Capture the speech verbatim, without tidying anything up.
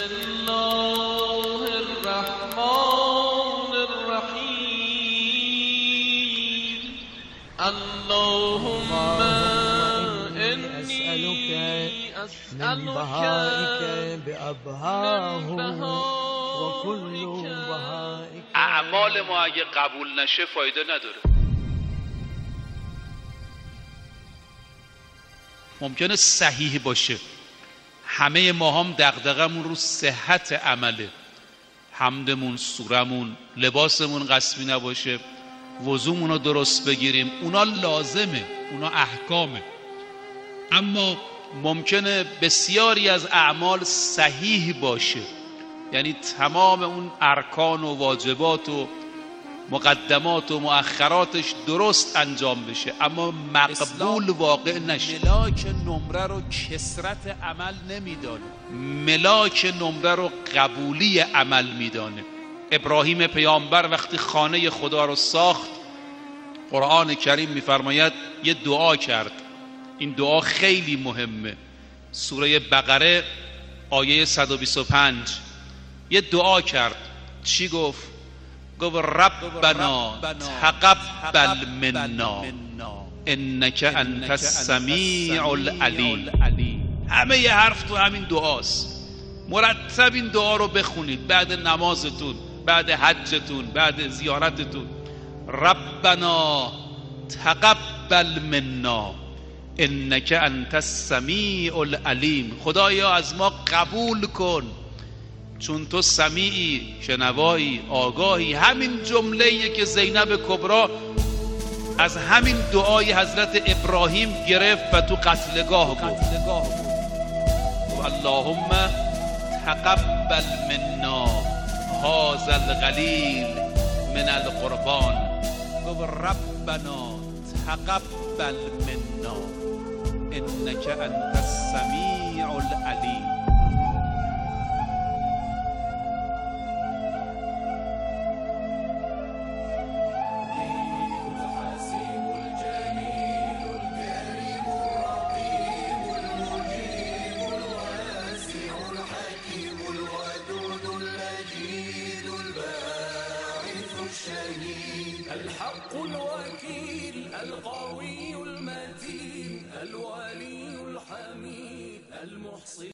الله الرحمن الرحیم. اللهم انی اسألك من بهائك بأبهاه وكل بهائك. اعمال ما اگه قبول نشه فایده نداره. ممکنه صحیح باشه، همه ما هم دغدغمون رو صحت عمله، حمدمون، سورمون، لباسمون قصبی نباشه، وضومون رو درست بگیریم، اونا لازمه، اونا احکامه. اما ممکنه بسیاری از اعمال صحیح باشه، یعنی تمام اون ارکان و واجبات و مقدمات و مؤخراتش درست انجام بشه اما مقبول واقع نشه. ملاک نمره رو کثرت عمل نمیدانه، ملاک نمره رو قبولی عمل میدانه. ابراهیم پیامبر وقتی خانه خدا رو ساخت، قرآن کریم میفرماید یه دعا کرد. این دعا خیلی مهمه، سوره بقره آیه صد و بیست و پنج. یه دعا کرد. چی گفت؟ گفت ربنا تقبل منا انک انت السمیع العلیم. همه یه حرف تو همین دعاست. مرتب این دعا رو بخونید بعد نمازتون، بعد حجتون، بعد زیارتتون. ربنا تقبل منا انک انت السمیع العلیم. خدایا از ما قبول کن چون تو سمیعی، شنوایی، آگاهی. همین جمله‌ایه که زینب کبرا از همین دعای حضرت ابراهیم گرفت و تو قتلگاه گفت اللهم تقبل منا هذا القلیل من القربان. گفت ربنا تقبل منا انک انت السمیع العلیم. الحق الوكيل القوي المتين الولي الحميد المحصي